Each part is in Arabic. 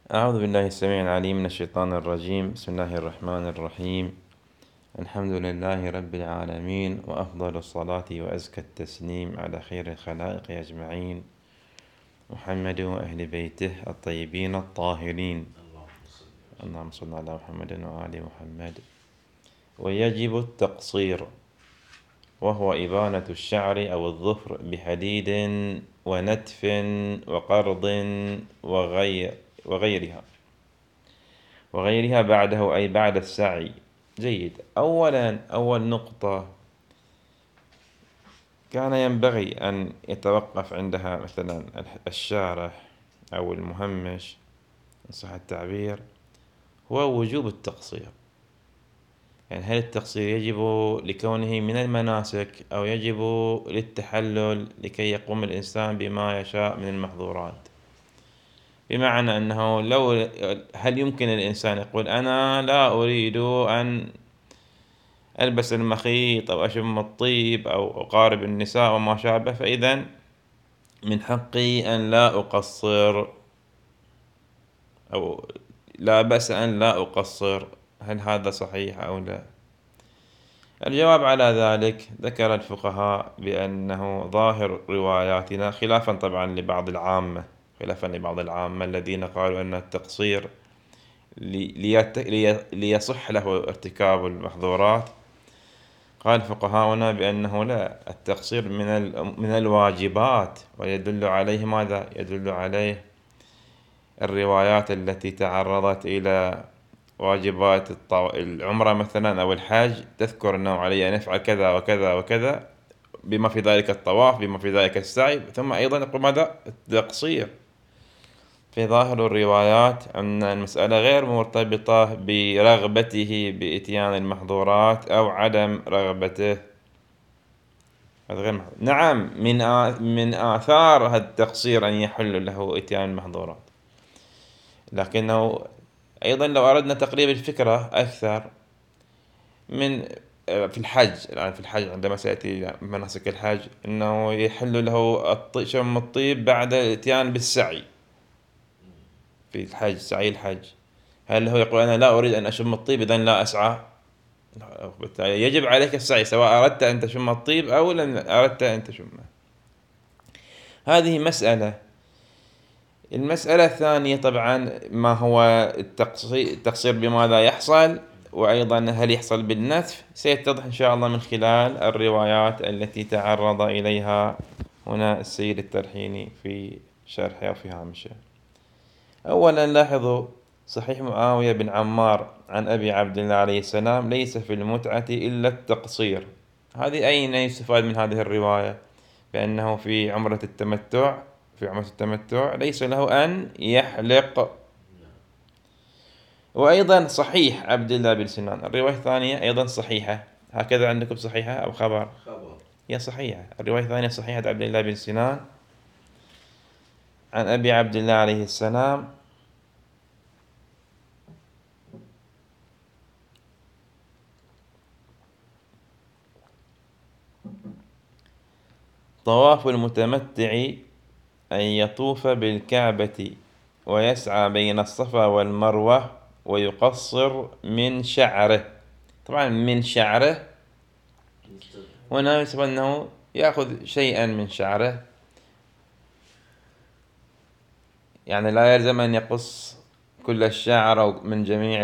أعوذ بالله السميع العليم من الشيطان الرجيم. بسم الله الرحمن الرحيم. الحمد لله رب العالمين، وأفضل الصلاة وأزكى التسليم على خير الخلائق أجمعين، محمد وأهل بيته الطيبين الطاهرين. اللهم صل على محمد وآل محمد. ويجب التقصير، وهو إبانة الشعر أو الظفر بحديد ونتف وقرض وغيرها بعده، أي بعد السعي. جيد. أول نقطة كان ينبغي أن يتوقف عندها مثلا الشارح أو المهمش إن صح التعبير، هو وجوب التقصير. يعني هل التقصير يجب لكونه من المناسك، أو يجب للتحلل لكي يقوم الإنسان بما يشاء من المحظورات؟ بمعنى أنه هل يمكن الإنسان يقول أنا لا أريد أن ألبس المخيط أو أشم الطيب أو أقارب النساء وما شابه، فإذا من حقي أن لا أقصر، أو لا بأس أن لا أقصر؟ هل هذا صحيح أو لا؟ الجواب على ذلك ذكر الفقهاء بأنه ظاهر رواياتنا، خلافا لبعض العامة الذين قالوا أن التقصير ليصح له ارتكاب المحظورات. قال فقهاؤنا بأنه لا، التقصير من الواجبات، ويدل عليه ماذا؟ يدل عليه الروايات التي تعرضت إلى واجبات العمرة مثلا أو الحج، تذكر أنه علي أن يفعل كذا وكذا وكذا، بما في ذلك الطواف، بما في ذلك السعي، ثم أيضا يقول ماذا؟ التقصير. في ظاهر الروايات أن المسألة غير مرتبطة برغبته بإتيان المحظورات أو عدم رغبته. نعم، من آثار هذا التقصير أن يحل له إتيان المحظورات، لكنه أيضا لو أردنا تقريب الفكرة أكثر من في الحج، الآن في الحج عندما سيأتي مناسك الحج، أنه يحل له شم الطيب بعد الإتيان بالسعي في الحج، سعي الحج. هل هو يقول أنا لا أريد أن أشم الطيب إذن لا أسعى؟ بالتالي يجب عليك السعي سواء أردت أن تشم الطيب أو لم أردت أن تشمه. هذه مسألة. المسألة الثانية طبعا ما هو التقصير بماذا يحصل، وأيضا هل يحصل بالنتف؟ سيتضح إن شاء الله من خلال الروايات التي تعرض إليها هنا السيد الترحيني في شرحه وفي هامشه. أولا لاحظوا صحيح معاوية بن عمار عن أبي عبد الله عليه السلام: ليس في المتعة إلا التقصير. هذه أين يستفاد من هذه الرواية؟ بأنه في عمرة التمتع ليس له أن يحلق. وأيضا صحيح عبد الله بن سنان، الرواية الثانية أيضا صحيحة. هكذا عندكم صحيحة أو خبر؟ هي صحيحة. الرواية الثانية صحيحة عبد الله بن سنان عن أبي عبد الله عليه السلام: طواف المتمتع أن يطوف بالكعبة ويسعى بين الصفا والمروة ويقصر من شعره. طبعا من شعره هنا يسمى أنه يأخذ شيئا من شعره، يعني لا يلزم أن يقص كل الشعر أو من جميع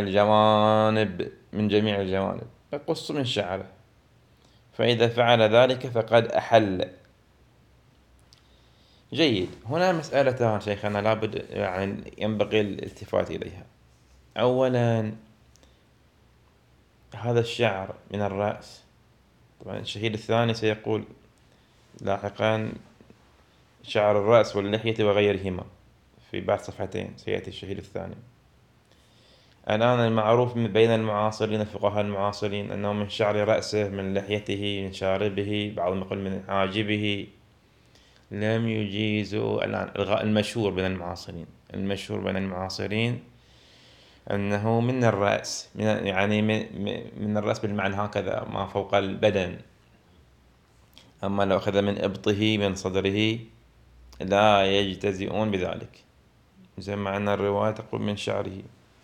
الجوانب، يقص من شعره، فإذا فعل ذلك فقد أحل. جيد. هنا مسألتان شيخنا لابد يعني ينبغي الالتفات إليها. أولا، هذا الشعر من الرأس. طبعا الشهيد الثاني سيقول لاحقا شعر الرأس واللحية وغيرهما، في بعض صفحتين سيأتي الشهيد الثاني. الآن المعروف بين المعاصرين، الفقهاء المعاصرين، أنه من شعر رأسه، من لحيته، من شاربه، بعضهم يقول من حاجبه، لم يجيزوا. الآن المشهور بين المعاصرين أنه من الرأس، يعني من الرأس بالمعنى هكذا ما فوق البدن. أما لو أخذ من إبطه، من صدره، لا يجتزئون بذلك. زي ما أن الرواية تقول من شعره.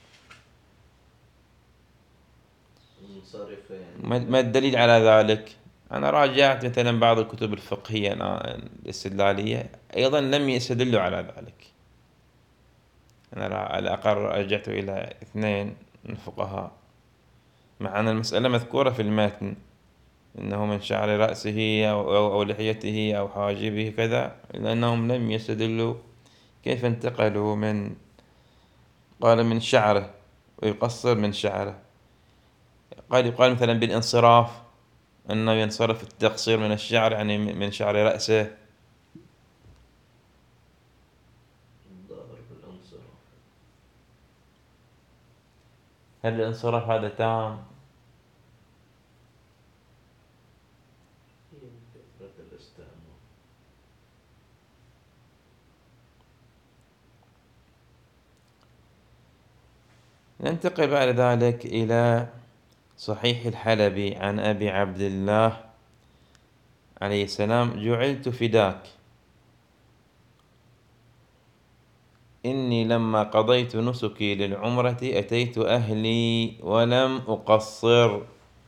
منصرفة يعني. ما الدليل على ذلك؟ أنا راجعت مثلا بعض الكتب الفقهية الاستدلالية، أيضا لم يستدلوا على ذلك. أنا على الأقل رجعت إلى 2 من الفقهاء، مع أن المسألة مذكورة في المتن، إنه من شعر رأسه أو لحيته أو حاجبه كذا، إلا أنهم لم يستدلوا. كيف انتقلوا من، قال من شعره ويقصر من شعره، يقال مثلا بالانصراف، أنه ينصرف التقصير من الشعر، يعني من شعر رأسه. الظاهر بالانصراف. هل الانصراف هذا تام؟ هي من كثرة الاستعمال. ننتقل بعد ذلك إلى صحيح الحلبي عن أبي عبد الله عليه السلام: جعلت فداك، إني لما قضيت نسكي للعمرة أتيت أهلي ولم أقصر.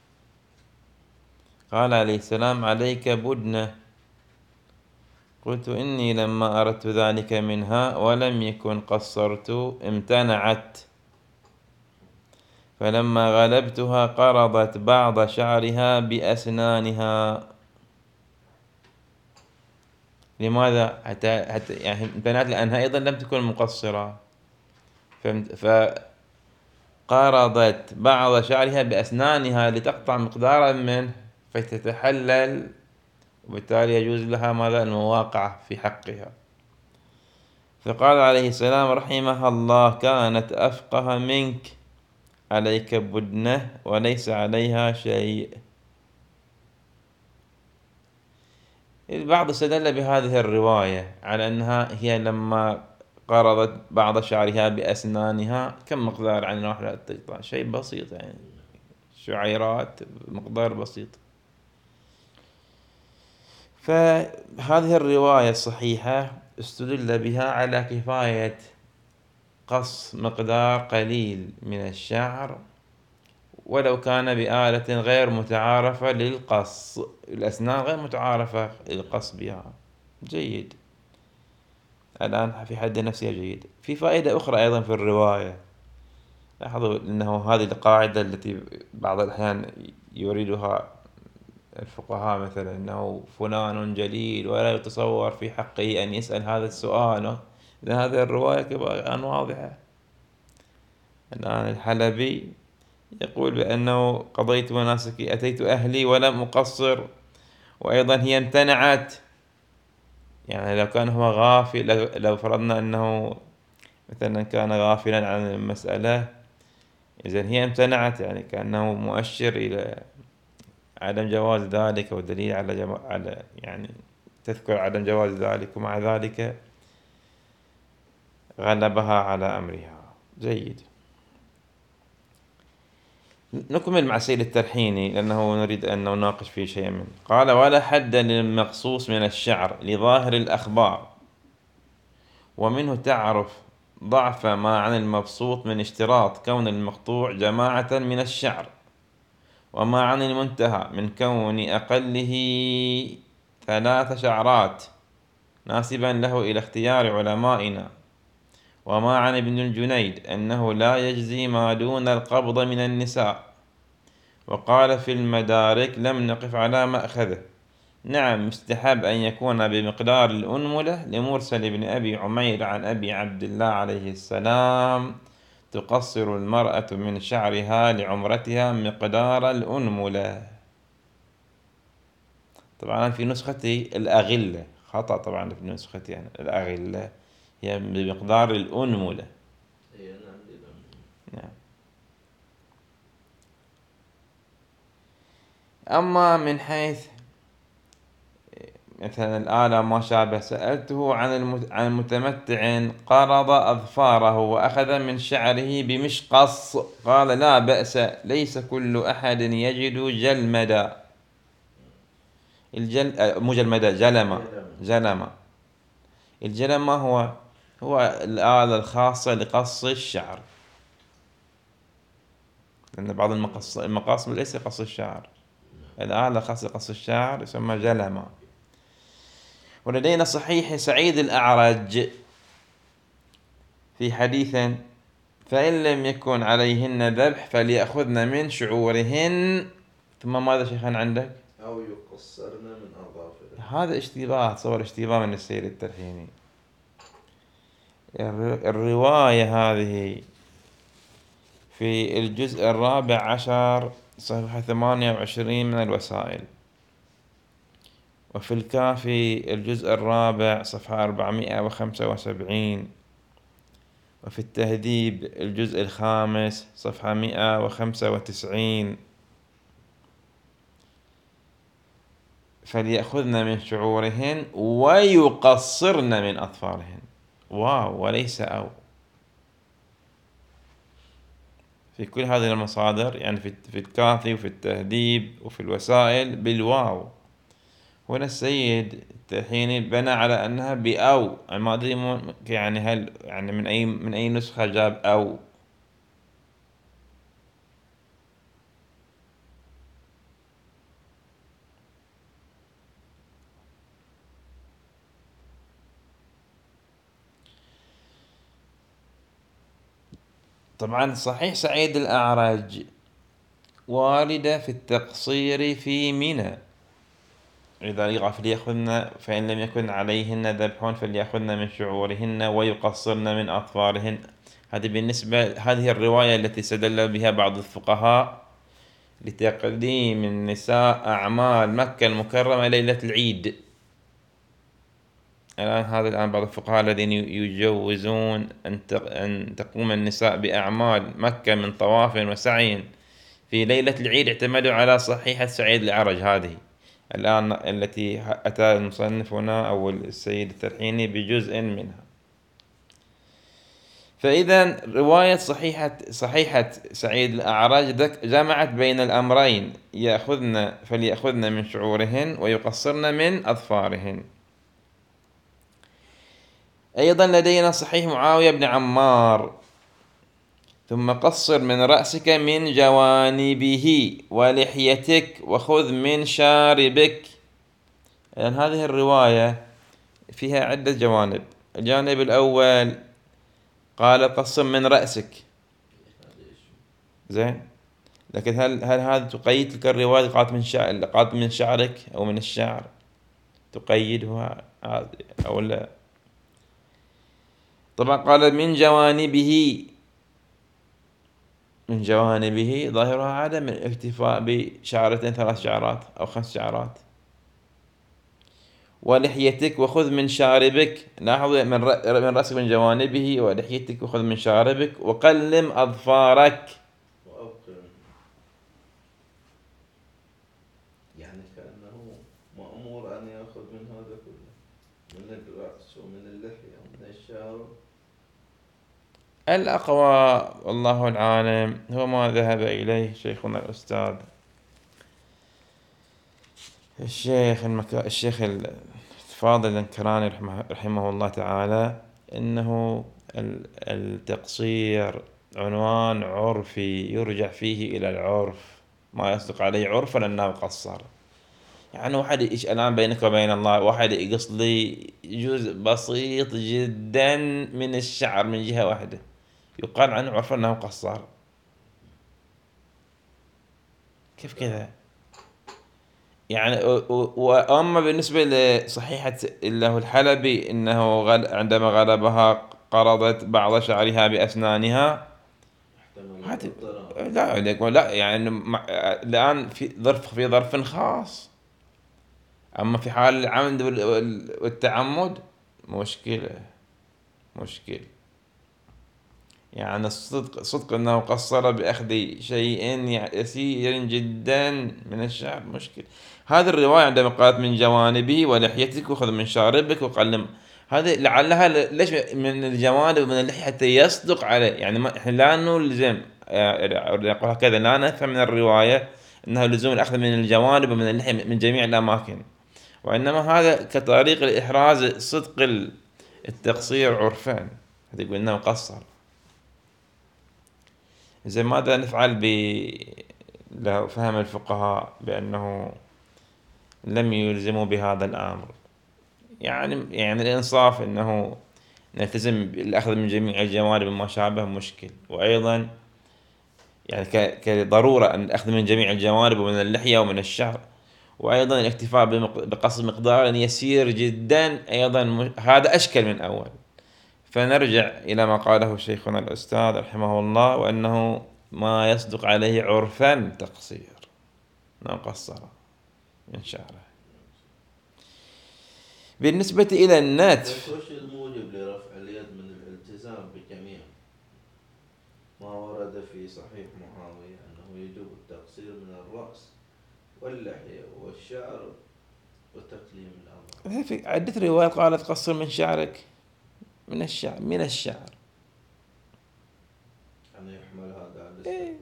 قال عليه السلام: عليك بدنة. قلت: إني لما أردت ذلك منها ولم يكن قصرت امتنعت، فلما غلبتها قرضت بعض شعرها بأسنانها. لماذا؟ حتى يعني امتنعت لأنها أيضا لم تكن مقصرة، فقرضت بعض شعرها بأسنانها لتقطع مقدارا منه فتتحلل، وبالتالي يجوز لها ماذا؟ المواقعة في حقها. فقال عليه السلام رحمها الله: كانت أفقه منك، عليك بدنة وليس عليها شيء. البعض استدل بهذه الرواية على أنها هي لما قرضت بعض شعرها بأسنانها، كم مقدار عن واحدة تقطع؟ شيء بسيط يعني، شعيرات، مقدار بسيط. فهذه الرواية الصحيحة استدل بها على كفاية قص مقدار قليل من الشعر، ولو كان بآلة غير متعارفة للقص، الأسنان غير متعارفة للقص بها، جيد. الآن في حد نفسه جيد. في فائدة أخرى أيضا في الرواية، لاحظوا أنه هذه القاعدة التي بعض الأحيان يريدها الفقهاء، مثلا أنه فلان جليل ولا يتصور في حقه أن يسأل هذا السؤال، لأن هذه الرواية كما واضحة. الآن الحلبي يقول بأنه قضيت مناسكي أتيت أهلي ولم أقصر، وأيضا هي امتنعت. يعني لو كان هو غافل، لو فرضنا أنه مثلا كان غافلا عن المسألة، إذن هي امتنعت، يعني كأنه مؤشر إلى عدم جواز ذلك، ودليل على يعني تذكر عدم جواز ذلك، ومع ذلك غلبها على أمرها، جيد. نكمل مع سيد الترحيني لأنه نريد أن نناقش فيه شيئا منه. قال: ولا حد للمقصوص من الشعر لظاهر الأخبار، ومنه تعرف ضعف ما عن المبسوط من اشتراط كون المقطوع جماعة من الشعر، وما عن المنتهى من كون أقله 3 شعرات ناسبا له إلى اختيار علمائنا، وما عن ابن الجنيد أنه لا يجزي ما دون القبض من النساء. وقال في المدارك: لم نقف على مأخذه. نعم، مستحب أن يكون بمقدار الأنملة، لمرسل بن أبي عمير عن أبي عبد الله عليه السلام: تقصر المرأة من شعرها لعمرتها مقدار الأنملة. طبعا في نسختي الأغلة، خطأ طبعا في نسختي يعني الأغلة هي بمقدار الأنملة. هي أنا عندي نعم. أما من حيث مثلا الآلة ما شابه، سألته عن المتمتع قرض أظفاره وأخذ من شعره بمشقص، قال: لا بأس، ليس كل أحد يجد جلمدا. مو جلمدا، جلمة. الجلم ما هو؟ هو الآلة الخاصة لقص الشعر، لأن بعض المقاص ليس قص الشعر. الآلة الخاصة لقص الشعر يسمى جلمة. ولدينا صحيح سعيد الأعرج في حديث: فإن لم يكن عليهن ذبح فليأخذن من شعورهن. ثم ماذا شيخنا عندك؟ أو يقصرن من أظافرهن. هذا اشتباه، تصور اشتباه من السيد الترحيمي. الرواية هذه في الجزء 14 صفحة 28 من الوسائل، وفي الكافي الجزء 4 صفحة 475، وفي التهذيب الجزء 5 صفحة 195: فليأخذن من شعورهن ويقصرن من أظفارهن. واو وليس أو. في كل هذه المصادر، يعني في الكافي وفي التهذيب وفي الوسائل بالواو. هنا السيد الترحيني بنى على أنها بأو. أنا ما أدري يعني هل يعني من أي نسخة جاب أو. طبعا صحيح سعيد الأعرج واردة في التقصير في منى. إذا فليأخذن فإن لم يكن عليهن ذبح فليأخذن من شعورهن ويقصرن من أظفارهن. هذه الرواية التي استدل بها بعض الفقهاء لتقديم النساء أعمال مكة المكرمة ليلة العيد. الآن بعض الفقهاء الذين يجوزون أن تقوم النساء بأعمال مكة من طواف وسعي في ليلة العيد اعتمدوا على صحيحة سعيد الأعرج هذه الآن التي أتى المصنف هنا أو السيد الترحيني بجزء منها. فإذا رواية صحيحة سعيد الأعرج جمعت بين الأمرين: فليأخذن من شعورهن ويقصرن من أظفارهن. أيضا لدينا صحيح معاوية بن عمار: ثم قصر من رأسك من جوانبه ولحيتك وخذ من شاربك. لأن هذه الرواية فيها عدة جوانب. الجانب الأول قال قصر من رأسك، زين، لكن هل هذا تقيد تلك الرواية قالت من شعرك أو من الشعر؟ تقيدها أو لا؟ طبعا قال من جوانبه. من جوانبه ظاهرها عدم الاكتفاء بشعرتين 3 شعرات أو 5 شعرات. ولحيتك وخذ من شاربك، لاحظ من رأسك من جوانبه، ولحيتك وخذ من شاربك، وقلم أظفارك. وأبقر، يعني كأنه مأمور أن يأخذ من هذا كله، من الرأس ومن اللحية ومن الشعر. الأقوى والله العالم هو ما ذهب إليه شيخنا الأستاذ الشيخ الفاضل الانكراني رحمه الله تعالى، إنه التقصير عنوان عرفي يرجع فيه إلى العرف، ما يصدق عليه عرفا أنه قصر. يعني واحد الآن بينك وبين الله، واحد يقص لي جزء بسيط جدا من الشعر من جهة واحدة، يقال عنه عرفا أنه قصار. كيف كذا؟ يعني وأما بالنسبة لصحيحة له الحلبي إنه عندما غلبها قرضت بعض شعرها بأسنانها. هذا لا يعني الآن في ظرف خاص. أما في حال العمد والتعمد مشكلة. يعني صدق أنه قصر بأخذ شيء يسير جدا من الشعر مشكل. هذه الرواية عندما قالت من جوانبه ولحيتك وخذ من شاربك وقلم، هذه لعلها ليش من الجوانب ومن اللحية حتى يصدق عليه. يعني ما إحنا لا نلزم، أقول هكذا، لا نفهم من الرواية أنه لزوم الأخذ من الجوانب ومن اللحية من جميع الأماكن، وإنما هذا كطريق لإحراز صدق التقصير عرفان، تقول إنه قصر. زي ماذا نفعل لو فهم الفقهاء بأنه لم يلزموا بهذا الأمر؟ يعني الإنصاف أنه نلتزم بالأخذ من جميع الجوانب ما شابه مشكل، وأيضا يعني كضرورة أن الأخذ من جميع الجوانب ومن اللحية ومن الشعر، وأيضا الاكتفاء بقص مقدار يسير جدا أيضا هذا أشكل من أول. فنرجع إلى ما قاله شيخنا الأستاذ رحمه الله، وأنه ما يصدق عليه عرفا تقصير، قصر من شعره. بالنسبة إلى النتف، وش الموجب لرفع اليد من الالتزام بجميع ما ورد في صحيح معاوية أنه يجب التقصير من الرأس واللحية والشعر وتقليم الأظافر؟ في عدة روايات قالت قصر من شعرك، من الشعر يعني يحمل هذا على الاستقبال.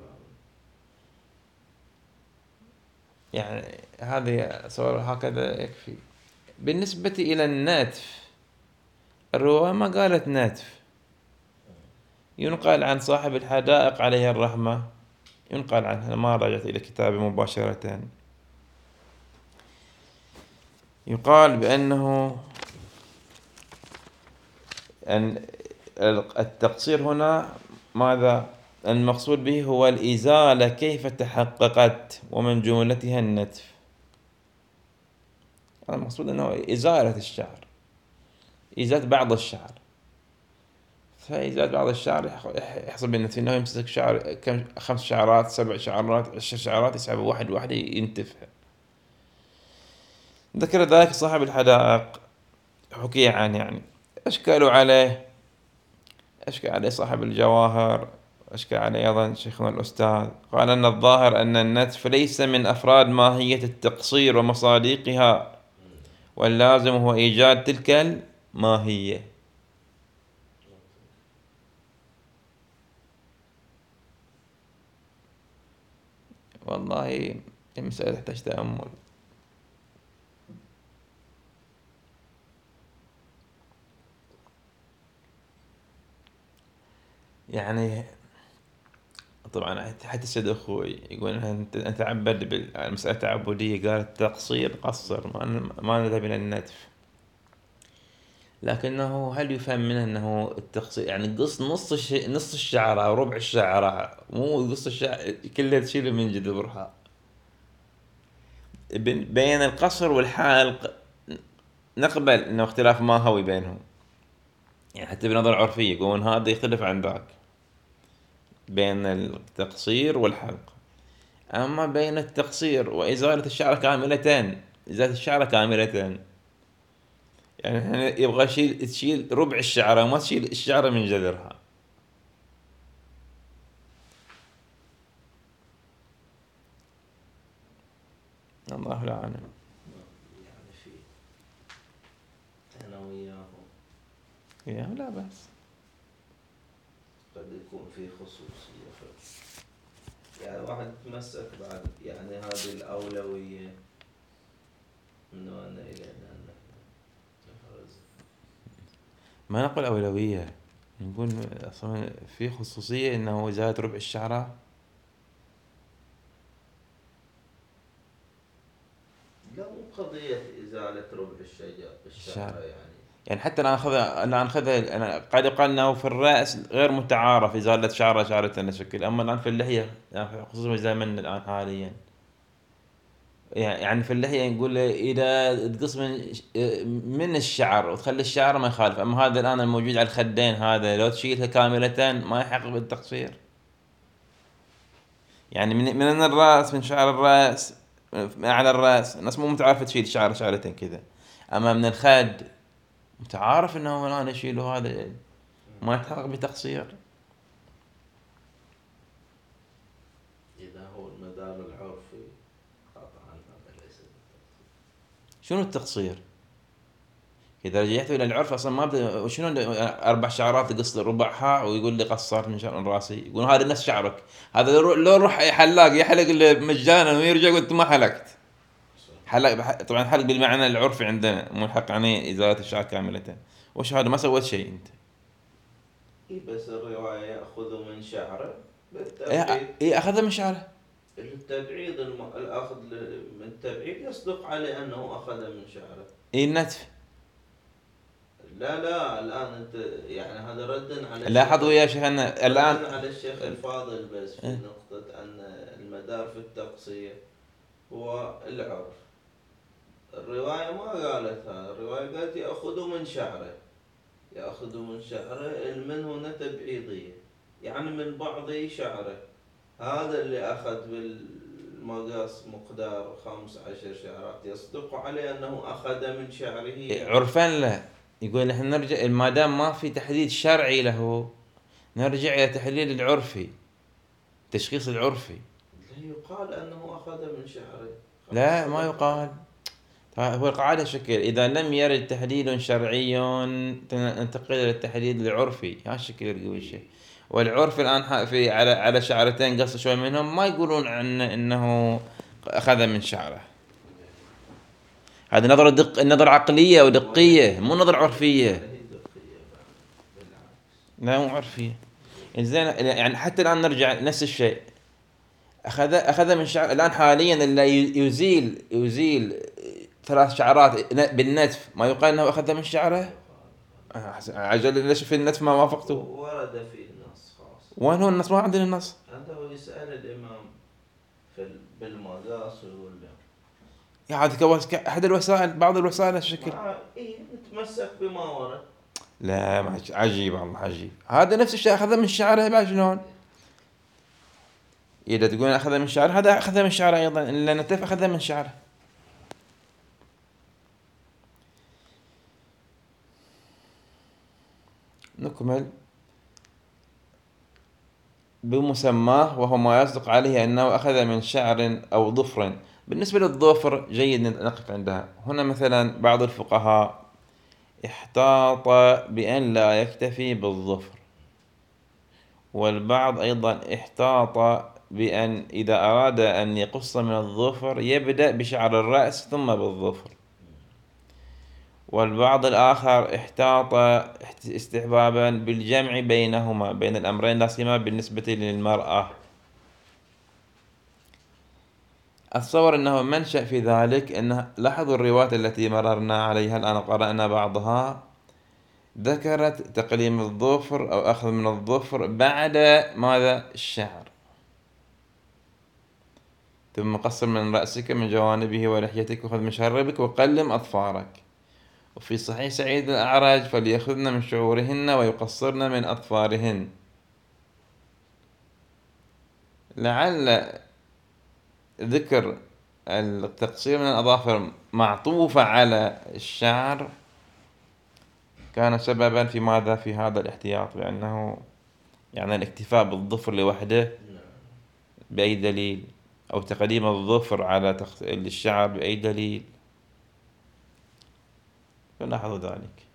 يعني هذه صور هكذا يكفي. بالنسبة إلى النتف، الرواية ما قالت نتف. ينقل عن صاحب الحدائق عليه الرحمة، ينقل عنه، ما رجعت إلى كتابه مباشرة، يقال بأنه أن التقصير هنا ماذا المقصود به؟ هو الإزالة كيف تحققت، ومن جملتها النتف. المقصود أنه إزالة الشعر، إزالة بعض الشعر. فإزالة بعض الشعر يحصل بالنتف، أنه يمسك شعر كم 5 شعرات 7 شعرات 10 شعرات يسحب واحد ينتفها. ذكر ذلك صاحب الحدائق، حكي عنه يعني أشكال عليه صاحب الجواهر، أشكال عليه أيضا شيخنا الأستاذ. قال أن الظاهر أن النتف ليس من أفراد ماهية التقصير ومصادقها، واللازم هو إيجاد تلك الماهية. والله المسألة تحتاج تأمل. يعني طبعا حتى السيد أخوي يقول أنت تعبد بالمسألة تعبدية، قال التقصير قصر، ما نذهب إلى النتف. لكنه هل يفهم منه أنه التقصير يعني قص نص الشعرة أو ربع الشعرة، مو قص الشعر كله تشيله من جذب برها؟ بين القصر والحالق نقبل أنه اختلاف ماهوي بينهم، يعني حتى بنظرة عرفية يقولون هذا يختلف عن ذاك بين التقصير والحلق. أما بين التقصير وإزالة الشعرة كاملة، إزالة الشعرة كاملة، يعني يبغى تشيل ربع الشعرة، ما تشيل الشعرة من جذرها. الله لا أعلم. يعني في أنا وياهم يا لا بس قد يكون في خصوصية يعني واحد تمسك بعد يعني هذه الأولوية من وين إلينا نفرز. ما نقول أولوية، نقول أصلا في خصوصية إنه إزالة ربع الشعرة. لا مو قضية إزالة ربع الشعرة يعني حتى أنا قد يقال أنه في الرأس غير متعارف إزالة شعرة شكل، أما الآن في اللحية يعني خصوصا زمن الآن حاليا، يعني في اللحية نقول إذا تقص من الشعر وتخلي الشعر ما يخالف. أما هذا الآن الموجود على الخدين، هذا لو تشيلها كاملة ما يحقق بالتقصير. يعني من الرأس، من شعر الرأس على الرأس الناس مو متعارفة تشيل شعرتين كذا. أما من الخد متعارف انه الان يشيلوا هذا ما يتحقق بتقصير. إذا هو المدار العرفي قطعا هذا ليس بالتقصير. شنو التقصير؟ إذا رجعت إلى العرف أصلا ما شنو 4 شعرات تقص ربعها ويقول لي قصرت من شعر راسي، يقول هذا نفس شعرك. هذا لو روح حلاق يحلق مجانا ويرجع يقول أنت ما حلقت. حلق طبعا حلق بالمعنى العرفي عندنا، مو الحق يعني إزالة الشعر كاملة. وش هذا؟ ما سويت شيء أنت. إي بس الرواية يأخذ من شعره إيه بالتبعيد. إيه، أخذها من شعره. التبعيد الأخذ من التبعيد يصدق عليه أنه أخذ من شعره. إيه النتف. لا لا، الآن أنت يعني هذا ردا على لاحظ الشيخ، ويا شيخنا الآن. ردا على الشيخ الفاضل، بس في إيه. نقطة أن المدار في التقصير هو العرف. الرواية ما قالت هذا، الرواية قالت يأخذ من شعره، يأخذ من شعره. المن هنا تبعيضية، يعني من بعض شعره. هذا اللي أخذ بالمقاس مقدار 15 شعرات يصدق عليه أنه أخذ من شعره. عرفان لا. يقول احنا نرجع ما دام ما في تحديد شرعي له، نرجع إلى تحليل العرفي، تشخيص العرفي. لا يقال أنه أخذ من شعره. لا ما يقال. هو القاعدة شكل إذا لم يرد تحليل شرعي ننتقل إلى التحليل العرفي، هالشكل يقول الشيء. والعرف الآن في على شعرتين قص شوي منهم ما يقولون عن إنه أخذ من شعره. هذه نظرة نظرة عقلية ودقية، مو نظرة عرفية. لا مو عرفية. زين يعني حتى الآن نرجع نفس الشيء. أخذ من شعر الآن حاليا اللي يزيل 3 شعرات بالنتف ما يقال أنه أخذ من شعره. عجل ليش في النتف ما وافقته؟ ورد فيه نص خاص. وين هو النص؟ ما عندنا النص. هذا هو يسأل الإمام بالمقاس ولا يا عاد أحد الوسائل، بعض الوسائل هالشكل. إيه نتمسك بما ورد. لا ما عجيب والله عجيب. هذا نفس الشيء أخذ من شعره بعد شلون؟ إذا تقول أخذ من شعره هذا أخذ من شعره أيضا، إلا نتف أخذ من شعره. نكمل بمسماه وهو ما يصدق عليه أنه أخذ من شعر أو ظفر. بالنسبة للظفر جيد نقف عندها هنا. مثلا بعض الفقهاء احتاط بأن لا يكتفي بالظفر، والبعض أيضا احتاط بأن إذا أراد أن يقص من الظفر يبدأ بشعر الرأس ثم بالظفر. والبعض الآخر احتاط استحبابا بالجمع بينهما، بين الأمرين، لا سيما بالنسبة للمرأة. أتصور أنه منشأ في ذلك أن لاحظوا الروايات التي مررنا عليها الآن قرأنا بعضها، ذكرت تقليم الظفر أو أخذ من الظفر بعد ماذا؟ الشعر. ثم قصر من رأسك من جوانبه ولحيتك وخذ من شربك وقلم أظفارك. وفي صحيح سعيد الأعرج فليأخذن من شعورهن ويقصرن من أظفارهن. لعل ذكر التقصير من الأظافر معطوفة على الشعر كان سببا في ماذا؟ في هذا الاحتياط، لأنه يعني الاكتفاء بالظفر لوحده بأي دليل، أو تقديم الظفر على الشعر بأي دليل؟ فلاحظوا ذلك.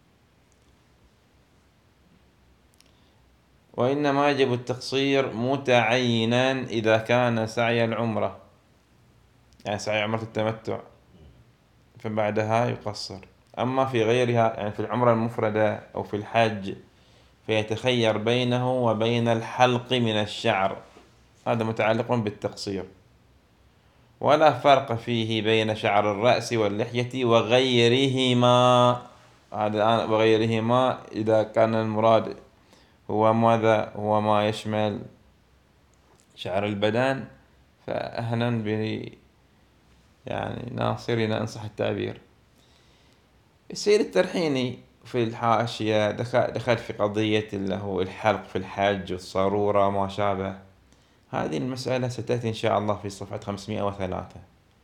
وإنما يجب التقصير متعينا إذا كان سعي العمرة، يعني سعي عمرة التمتع، فبعدها يقصر. أما في غيرها يعني في العمرة المفردة أو في الحج فيتخير بينه وبين الحلق من الشعر، هذا متعلق بالتقصير. ولا فرق فيه بين شعر الرأس واللحية وغيرهما. هذا الآن وغيرهما إذا كان المراد هو ماذا؟ هو ما يشمل شعر البدن، فأهلا به يعني ناصرنا إن صح التعبير. السيد الترحيني في الحاشية دخل في قضية اللي هو الحلق في الحج والصارورة وما شابه. هذه المسألة ستأتي إن شاء الله في صفحة 503.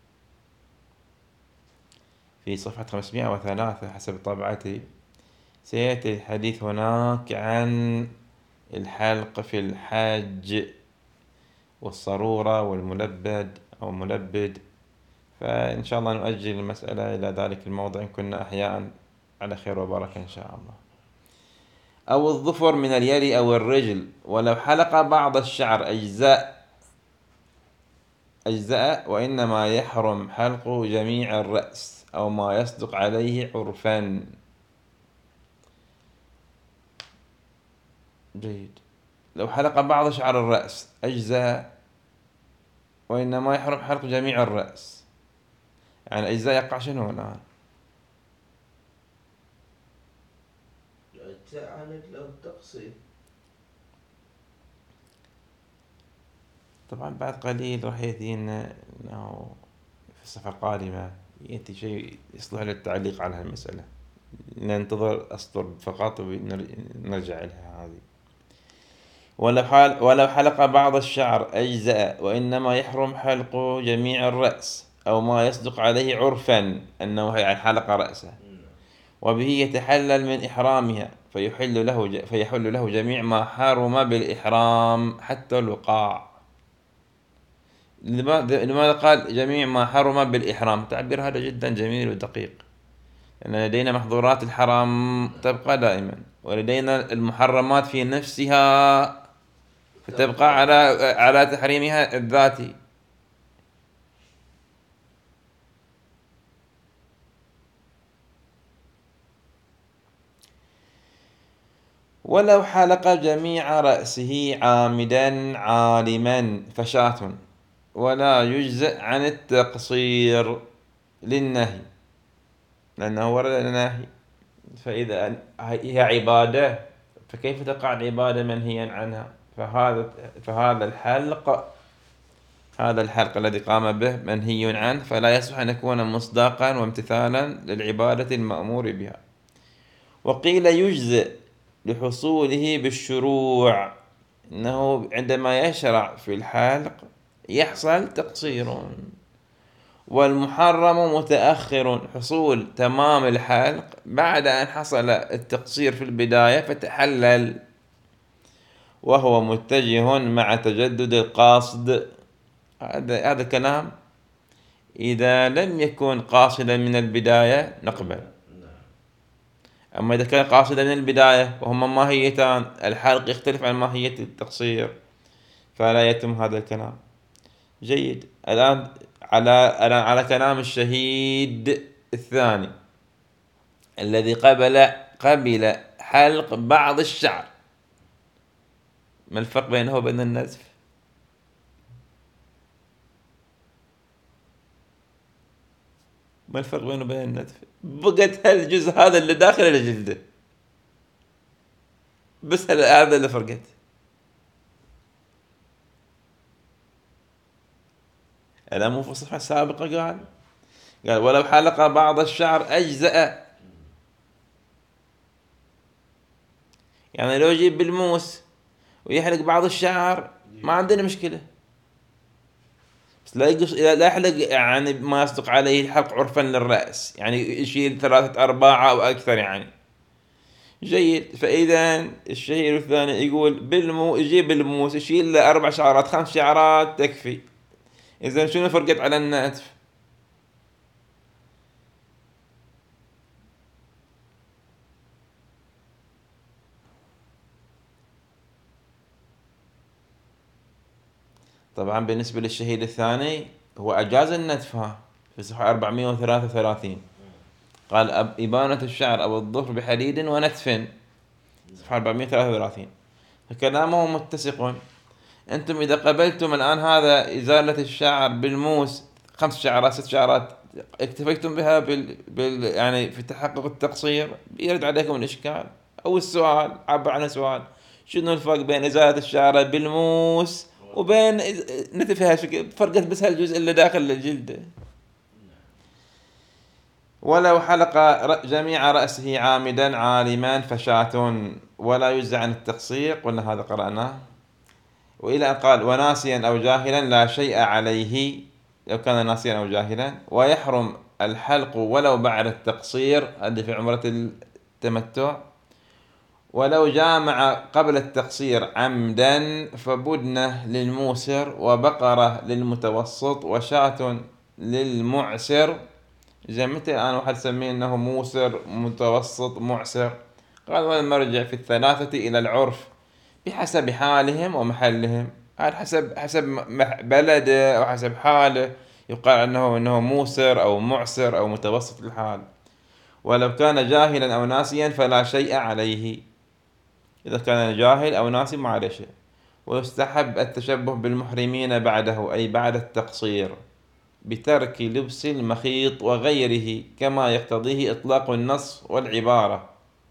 في صفحة 503 حسب طبعتي سيأتي الحديث هناك عن الحلق في الحج والصرورة والملبد أو ملبد. فإن شاء الله نؤجل المسألة إلى ذلك الموضع إن كنا أحياء على خير وبركة إن شاء الله. أو الظفر من اليد أو الرجل ولو حلق بعض الشعر أجزاء، وإنما يحرم حلق جميع الرأس أو ما يصدق عليه عرفا. جيد. لو حلق بعض شعر الرأس أجزاء، وإنما يحرم حلق جميع الرأس، يعني أجزاء يقع شنو الآن؟ الأجزاء عن له التقصير. طبعا بعد قليل راح يأتينا أنه في الصفحة القادمة يأتي شيء يصلح للتعليق على هالمسألة، ننتظر أسطر فقط ونرجع لها هذه. ولو حلق بعض الشعر أجزاء، وإنما يحرم حلق جميع الرأس أو ما يصدق عليه عرفا أنه يعني حلق رأسه، وبه يتحلل من إحرامها، فيحل له جميع ما حرم بالإحرام حتى الوقاع. لماذا قال جميع ما حرم بالإحرام؟ تعبير هذا جدا جميل ودقيق، لأن لدينا محظورات الحرام تبقى دائما، ولدينا المحرمات في نفسها فتبقى على تحريمها الذاتي. ولو حلق جميع رأسه عامدا عالما فشاة، ولا يجزئ عن التقصير للنهي، لأنه ورد النهي، فإذا هي عبادة فكيف تقع العبادة منهيا عنها؟ فهذا الحلق الذي قام به منهي عنه، فلا يصح أن يكون مصداقا وامتثالا للعبادة المأمور بها. وقيل يجزئ لحصوله بالشروع، أنه عندما يشرع في الحلق يحصل تقصير، والمحرم متأخر، حصول تمام الحلق بعد أن حصل التقصير في البداية فتحلل، وهو متجه مع تجدد القاصد. هذا الكلام إذا لم يكن قاصدا من البداية نقبل، أما إذا كان قاصدا من البداية وهما ماهيتان، الحلق يختلف عن ماهية التقصير، فلا يتم هذا الكلام. جيد. الآن على كلام الشهيد الثاني الذي قبل حلق بعض الشعر، ما الفرق بينه وبين النزف؟ ما الفرق بينه وبين النتف؟ بقت هالجزء هذا اللي داخل الجلدة بس، هذا اللي فرقت. الآن مو في الصفحة السابقة قال ولو حلق بعض الشعر أجزأ، يعني لو يجيب بالموس ويحلق بعض الشعر ما عندنا مشكلة، بس لا يحلق يعني ما يصدق عليه الحلق عرفا للرأس، يعني يشيل 3/4 أو أكثر يعني. جيد. فإذا الشهير الثاني يقول يجيب بالموس يشيل 4 شعرات 5 شعرات تكفي. إذا شنو فرقت على النتف؟ طبعا بالنسبة للشهيد الثاني هو أجاز النتف في صفحة 433، قال إبانة الشعر أو الظفر بحديد ونتف، صفحة 433. فكلامه متسق. أنتم إذا قبلتم الآن هذا إزالة الشعر بالموس 5 شعرات 6 شعرات اكتفيتم بها يعني في تحقق التقصير، يرد عليكم الإشكال أو السؤال عبر عن سؤال: شنو الفرق بين إزالة الشعر بالموس وبين نتفها؟ فرقت بس هالجزء اللي داخل الجلد. ولو حلق جميع رأسه عامدا عالما فشاة، ولا يجزى عن التقصير، قلنا هذا قرأناه. وإلى أن قال وناسيا أو جاهلا لا شيء عليه، لو كان ناسيا أو جاهلا. ويحرم الحلق ولو بعد التقصير، هذه في عمرة التمتع. ولو جامع قبل التقصير عمدا فبدنة للموسر، وبقرة للمتوسط، وشاة للمعسر. زي متى الآن واحد يسميه أنه موسر متوسط معسر؟ قال والمرجع في الثلاثة إلى العرف بحسب حالهم ومحلهم، هذا حسب بلده أو حسب حاله يقال أنه موسر أو معسر أو متوسط الحال. ولو كان جاهلا أو ناسيا فلا شيء عليه. إذا كان جاهل أو ناسي ما عليه شيء. ويستحب التشبه بالمحرمين بعده، أي بعد التقصير، بترك لبس المخيط وغيره، كما يقتضيه إطلاق النص والعبارة.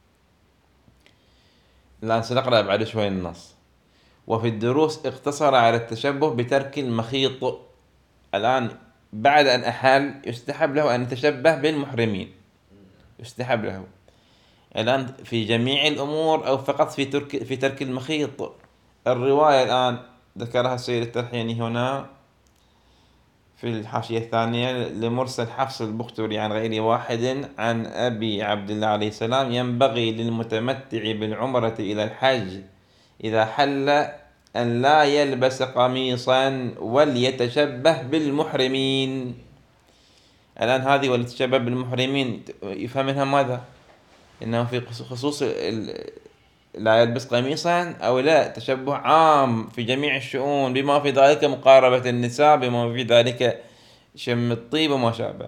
الآن سنقرأ بعد شوي النص. وفي الدروس اقتصر على التشبه بترك المخيط. الآن بعد أن أحل يستحب له أن يتشبه بالمحرمين، يستحب له الآن في جميع الأمور أو فقط في ترك المخيط. الرواية الآن ذكرها السيد الترحيني هنا في الحاشية الثانية لمرسل حفص البختري عن غير واحد عن أبي عبد الله عليه السلام: ينبغي للمتمتع بالعمرة إلى الحج إذا حل أن لا يلبس قميصا وليتشبه بالمحرمين. الآن هذه وليتشبه بالمحرمين يفهم منها ماذا؟ إنه في خصوص لا يلبس قميصا أو لا، تشبه عام في جميع الشؤون، بما في ذلك مقاربة النساء، بما في ذلك شم الطيب وما شابه.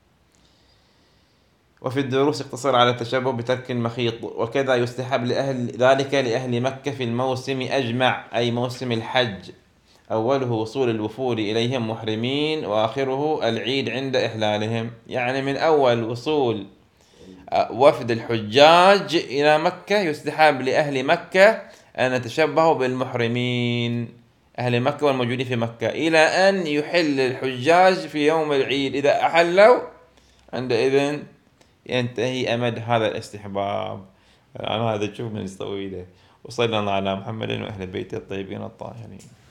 وفي الدروس اقتصر على التشبه بترك المخيط. وكذا يستحب لأهل مكة في الموسم أجمع، أي موسم الحج، أوله وصول الوفود إليهم محرمين، وآخره العيد عند إحلالهم. يعني من أول وصول وفد الحجاج إلى مكة يستحب لأهل مكة أن يتشبهوا بالمحرمين، أهل مكة والموجودين في مكة، إلى أن يحل الحجاج في يوم العيد. إذا أحلوا عندئذ ينتهي أمد هذا الاستحباب. أنا هذا تشوف من يستوي له. وصلى الله على محمد وأهل بيته الطيبين الطاهرين.